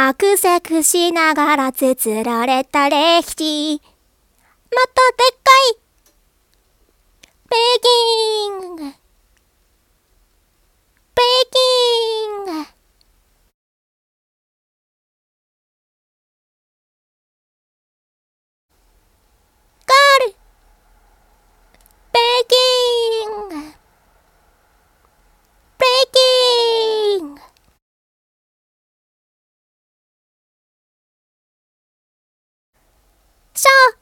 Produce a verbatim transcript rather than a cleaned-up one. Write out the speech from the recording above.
アクセクしながら綴られた歴史。またでっかい北京、北京。ゴール、北京、北京。ショー